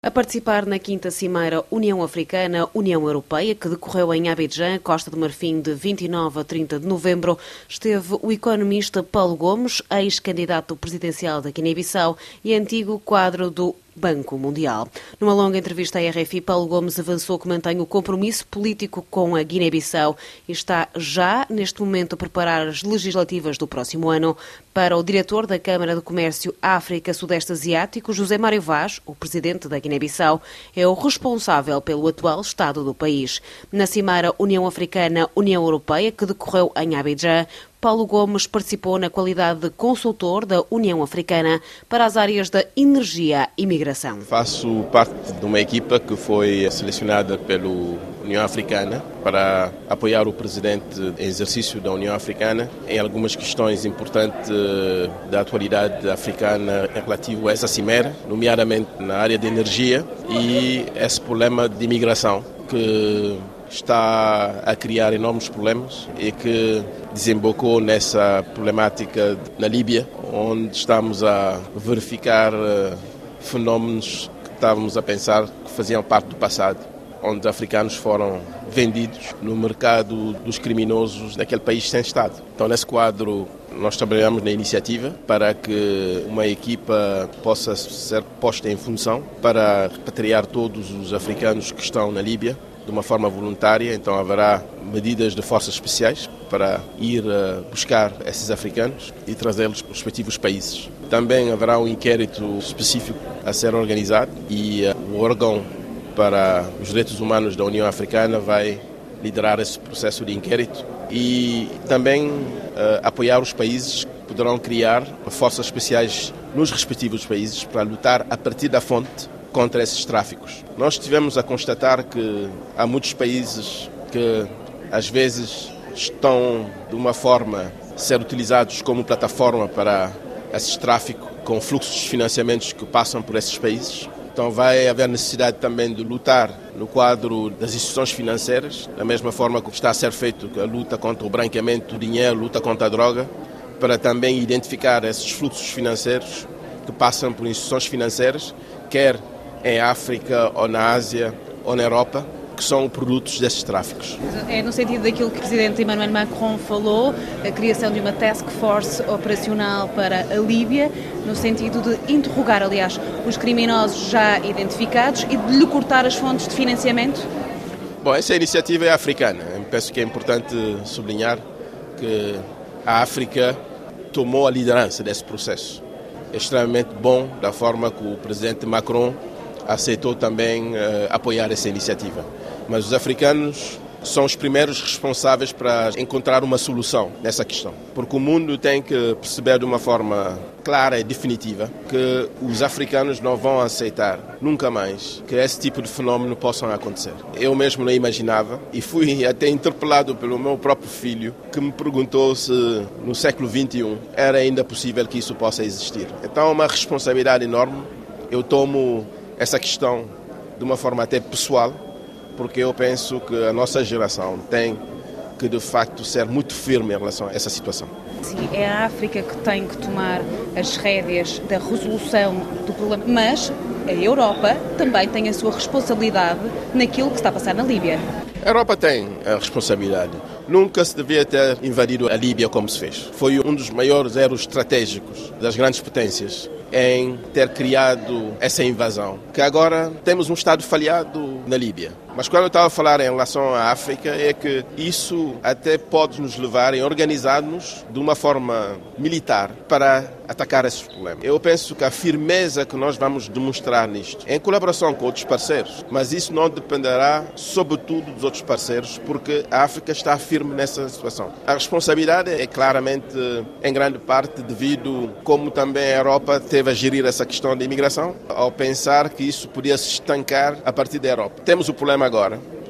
A participar na 5ª Cimeira União Africana-União Europeia, que decorreu em Abidjan, Costa do Marfim, de 29 a 30 de novembro, esteve o economista Paulo Gomes, ex-candidato presidencial da Guiné-Bissau e antigo quadro do Banco Mundial. Numa longa entrevista à RFI, Paulo Gomes avançou que mantém o compromisso político com a Guiné-Bissau e está já, neste momento, a preparar as legislativas do próximo ano. Para o diretor da Câmara de Comércio África-Sudeste Asiático, José Mário Vaz, o presidente da Guiné-Bissau, é o responsável pelo atual estado do país. Na Cimeira União Africana-União Europeia, que decorreu em Abidjan, Paulo Gomes participou na qualidade de consultor da União Africana para as áreas da energia e migração. Faço parte de uma equipa que foi selecionada pela União Africana para apoiar o presidente em exercício da União Africana em algumas questões importantes da atualidade africana relativo a essa cimeira, nomeadamente na área de energia e esse problema de imigração que está a criar enormes problemas e que desembocou nessa problemática na Líbia, onde estamos a verificar fenómenos que estávamos a pensar que faziam parte do passado, onde africanos foram vendidos no mercado dos criminosos daquele país sem Estado. Então, nesse quadro, nós trabalhamos na iniciativa para que uma equipa possa ser posta em função para repatriar todos os africanos que estão na Líbia de uma forma voluntária. Então haverá medidas de forças especiais para ir buscar esses africanos e trazê-los para os respectivos países. Também haverá um inquérito específico a ser organizado e o órgão para os direitos humanos da União Africana vai liderar esse processo de inquérito e também apoiar os países que poderão criar forças especiais nos respectivos países para lutar a partir da fonte contra esses tráficos. Nós tivemos a constatar que há muitos países que às vezes estão de uma forma a ser utilizados como plataforma para esses tráficos com fluxos de financiamentos que passam por esses países. Então vai haver necessidade também de lutar no quadro das instituições financeiras, da mesma forma que está a ser feito a luta contra o branqueamento do dinheiro, a luta contra a droga, para também identificar esses fluxos financeiros que passam por instituições financeiras, quer em África, ou na Ásia, ou na Europa, que são produtos desses tráficos. É no sentido daquilo que o presidente Emmanuel Macron falou, a criação de uma task force operacional para a Líbia, no sentido de interrogar, aliás, os criminosos já identificados e de lhe cortar as fontes de financiamento? Bom, essa iniciativa é africana. Eu penso que é importante sublinhar que a África tomou a liderança desse processo. É extremamente bom da forma que o presidente Macron aceitou também apoiar essa iniciativa. Mas os africanos são os primeiros responsáveis para encontrar uma solução nessa questão. Porque o mundo tem que perceber de uma forma clara e definitiva que os africanos não vão aceitar nunca mais que esse tipo de fenómeno possam acontecer. Eu mesmo não imaginava e fui até interpelado pelo meu próprio filho, que me perguntou se no século XXI era ainda possível que isso possa existir. Então é uma responsabilidade enorme. Eu tomo essa questão de uma forma até pessoal, porque eu penso que a nossa geração tem que, de facto, ser muito firme em relação a essa situação. Sim, é a África que tem que tomar as rédeas da resolução do problema, mas a Europa também tem a sua responsabilidade naquilo que está a passar na Líbia. A Europa tem a responsabilidade. Nunca se devia ter invadido a Líbia como se fez. Foi um dos maiores erros estratégicos das grandes potências em ter criado essa invasão. Que agora temos um Estado falhado na Líbia. Mas quando eu estava a falar em relação à África, é que isso até pode nos levar a organizar-nos de uma forma militar para atacar esses problemas. Eu penso que a firmeza que nós vamos demonstrar nisto, em colaboração com outros parceiros, mas isso não dependerá sobretudo dos outros parceiros, porque a África está firme nessa situação. A responsabilidade é claramente, em grande parte, devido como também a Europa teve a gerir essa questão da imigração, ao pensar que isso podia se estancar a partir da Europa. Temos o problema agora,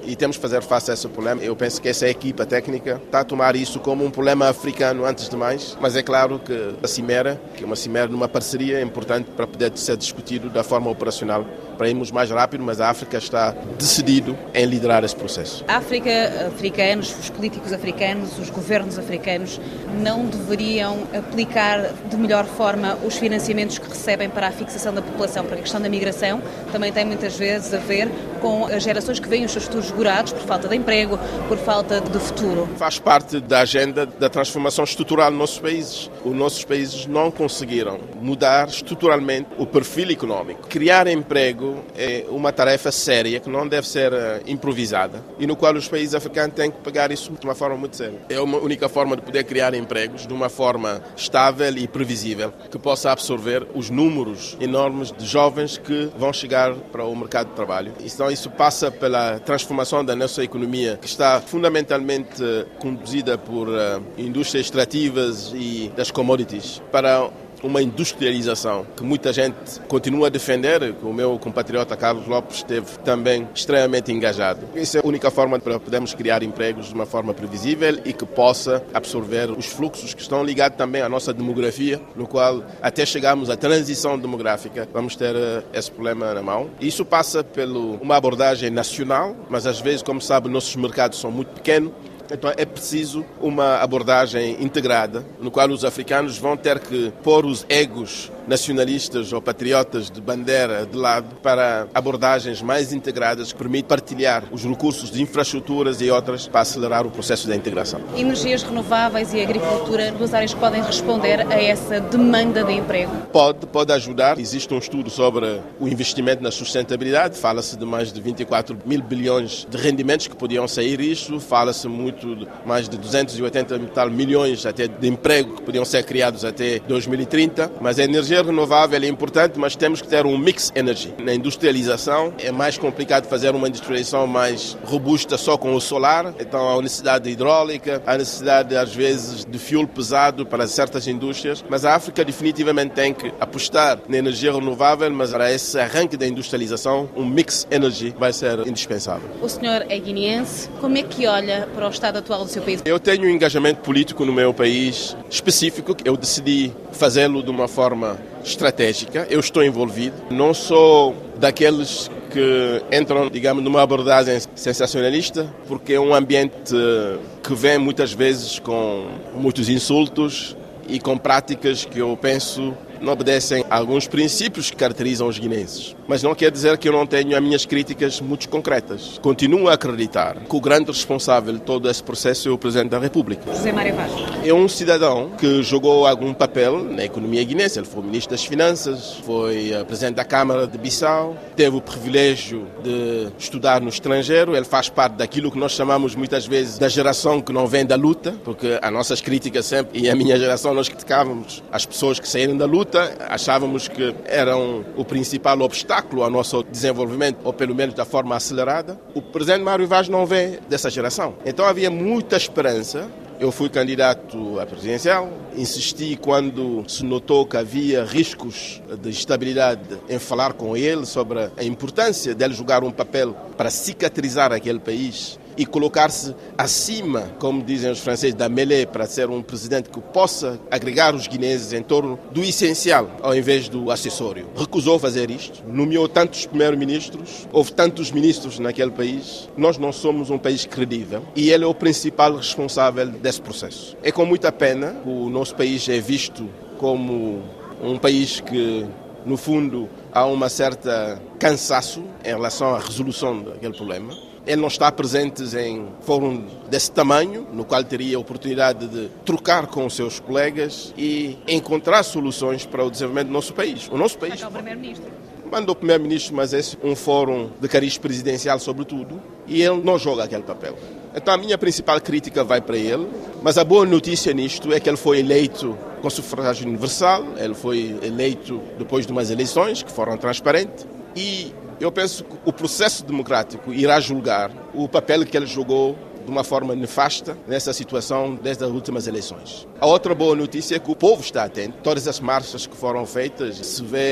e temos que fazer face a esse problema. Eu penso que essa equipa técnica está a tomar isso como um problema africano antes de mais, mas é claro que a cimeira, que é uma cimeira numa parceria, é importante para poder ser discutido da forma operacional, para irmos mais rápido, mas a África está decidido em liderar esse processo. A África, africanos, os políticos africanos, os governos africanos não deveriam aplicar de melhor forma os financiamentos que recebem para a fixação da população, porque a questão da migração também tem muitas vezes a ver com as gerações que veem os seus futuros esgorados por falta de emprego, por falta de futuro. Faz parte da agenda da transformação estrutural nos nossos países. Os nossos países não conseguiram mudar estruturalmente o perfil económico. Criar emprego é uma tarefa séria que não deve ser improvisada e no qual os países africanos têm que pegar isso de uma forma muito séria. É a única forma de poder criar empregos de uma forma estável e previsível que possa absorver os números enormes de jovens que vão chegar para o mercado de trabalho. Então isso passa pela transformação da nossa economia, que está fundamentalmente conduzida por indústrias extrativas e das commodities, para uma industrialização que muita gente continua a defender, que o meu compatriota Carlos Lopes esteve também extremamente engajado. Essa é a única forma para podermos criar empregos de uma forma previsível e que possa absorver os fluxos que estão ligados também à nossa demografia, no qual até chegarmos à transição demográfica vamos ter esse problema na mão. Isso passa por uma abordagem nacional, mas às vezes, como sabe, nossos mercados são muito pequenos. Então é preciso uma abordagem integrada, no qual os africanos vão ter que pôr os egos nacionalistas ou patriotas de bandeira de lado para abordagens mais integradas que permitem partilhar os recursos de infraestruturas e outras para acelerar o processo da integração. Energias renováveis e agricultura, duas áreas que podem responder a essa demanda de emprego? Pode ajudar. Existe um estudo sobre o investimento na sustentabilidade. Fala-se de mais de 24 mil bilhões de rendimentos que podiam sair disso. Fala-se muito de mais de 280 milhões até de emprego que podiam ser criados até 2030. Mas a energia renovável é importante, mas temos que ter um mix energy. Na industrialização é mais complicado fazer uma industrialização mais robusta só com o solar. Então há necessidade de hidráulica, há necessidade às vezes de fuel pesado para certas indústrias. Mas a África definitivamente tem que apostar na energia renovável, mas para esse arranque da industrialização, um mix energy vai ser indispensável. O senhor é guineense. Como é que olha para o estado atual do seu país? Eu tenho um engajamento político no meu país específico. Eu decidi fazê-lo de uma forma estratégica. Eu estou envolvido. Não sou daqueles que entram, digamos, numa abordagem sensacionalista, porque é um ambiente que vem muitas vezes com muitos insultos e com práticas que eu penso não obedecem a alguns princípios que caracterizam os guineenses. Mas não quer dizer que eu não tenho as minhas críticas muito concretas. Continuo a acreditar que o grande responsável de todo esse processo é o Presidente da República. José Mário Vaz. É um cidadão que jogou algum papel na economia guinense. Ele foi Ministro das Finanças, foi Presidente da Câmara de Bissau, teve o privilégio de estudar no estrangeiro. Ele faz parte daquilo que nós chamamos muitas vezes da geração que não vem da luta, porque as nossas críticas sempre, e a minha geração, nós criticávamos as pessoas que saíram da luta, achávamos que eram o principal obstáculo ao nosso desenvolvimento, ou pelo menos da forma acelerada. O Presidente Mário Vaz não vem dessa geração. Então havia muita esperança. Eu fui candidato à presidencial, insisti quando se notou que havia riscos de estabilidade em falar com ele sobre a importância dele jogar um papel para cicatrizar aquele país e colocar-se acima, como dizem os franceses, da mêlée, para ser um presidente que possa agregar os guineenses em torno do essencial, ao invés do acessório. Recusou fazer isto, nomeou tantos primeiros-ministros, houve tantos ministros naquele país. Nós não somos um país credível e ele é o principal responsável desse processo. É com muita pena que o nosso país é visto como um país que, no fundo, há uma certa cansaço em relação à resolução daquele problema. Ele não está presente em fórum desse tamanho, no qual teria a oportunidade de trocar com os seus colegas e encontrar soluções para o desenvolvimento do nosso país. O nosso país... Está o Primeiro-Ministro. Manda o Primeiro-Ministro, mas esse é um fórum de cariz presidencial, sobretudo, e ele não joga aquele papel. Então a minha principal crítica vai para ele, mas a boa notícia nisto é que ele foi eleito com sufrágio universal, ele foi eleito depois de umas eleições que foram transparentes e eu penso que o processo democrático irá julgar o papel que ele jogou de uma forma nefasta nessa situação desde as últimas eleições. A outra boa notícia é que o povo está atento. Todas as marchas que foram feitas, se vê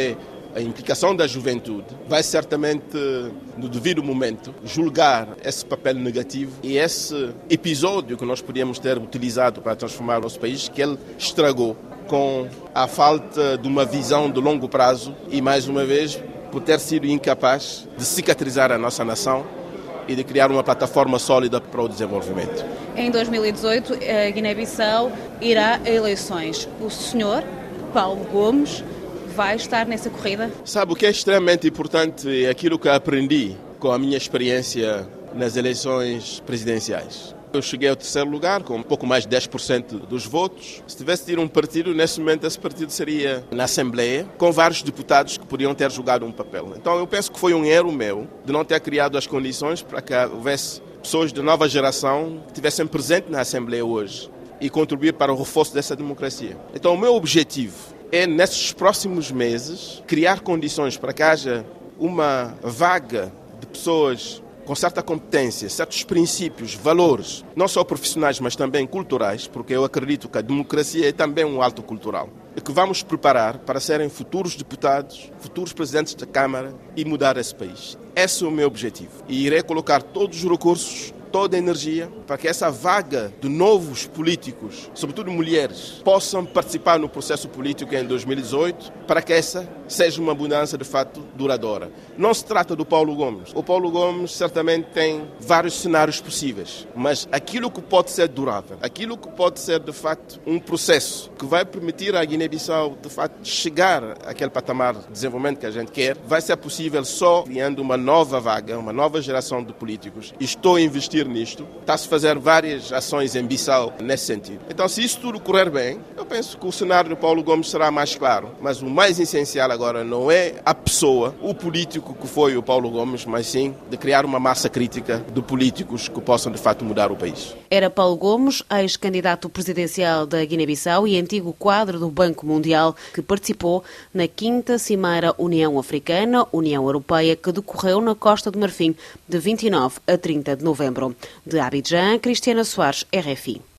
a implicação da juventude, vai certamente, no devido momento, julgar esse papel negativo e esse episódio que nós podíamos ter utilizado para transformar o nosso país, que ele estragou com a falta de uma visão de longo prazo e, mais uma vez, por ter sido incapaz de cicatrizar a nossa nação e de criar uma plataforma sólida para o desenvolvimento. Em 2018, a Guiné-Bissau irá a eleições. O senhor, Paulo Gomes, vai estar nessa corrida? Sabe o que é extremamente importante? É aquilo que aprendi com a minha experiência nas eleições presidenciais. Eu cheguei ao terceiro lugar com um pouco mais de 10% dos votos. Se tivesse tido um partido, nesse momento esse partido seria na Assembleia, com vários deputados que podiam ter jogado um papel. Então eu penso que foi um erro meu de não ter criado as condições para que houvesse pessoas de nova geração que estivessem presentes na Assembleia hoje e contribuir para o reforço dessa democracia. Então o meu objetivo é, nesses próximos meses, criar condições para que haja uma vaga de pessoas com certa competência, certos princípios, valores, não só profissionais, mas também culturais, porque eu acredito que a democracia é também um ato cultural, e que vamos preparar para serem futuros deputados, futuros presidentes da Câmara e mudar esse país. Esse é o meu objetivo. E irei colocar todos os recursos, toda a energia para que essa vaga de novos políticos, sobretudo mulheres, possam participar no processo político em 2018, para que essa seja uma mudança de fato duradoura. Não se trata do Paulo Gomes. O Paulo Gomes certamente tem vários cenários possíveis, mas aquilo que pode ser durável, aquilo que pode ser de facto um processo que vai permitir à Guiné-Bissau de facto chegar àquele patamar de desenvolvimento que a gente quer, vai ser possível só criando uma nova vaga, uma nova geração de políticos. Estou a investir nisto, está-se a fazer várias ações em Bissau nesse sentido. Então, se isso tudo correr bem, eu penso que o cenário do Paulo Gomes será mais claro, mas o mais essencial agora não é a pessoa, o político que foi o Paulo Gomes, mas sim de criar uma massa crítica de políticos que possam de facto mudar o país. Era Paulo Gomes, ex-candidato presidencial da Guiné-Bissau e antigo quadro do Banco Mundial, que participou na 5ª Cimeira União Africana-União Europeia, que decorreu na Costa do Marfim de 29 a 30 de novembro. De Abidjan, Cristiana Soares, RFI.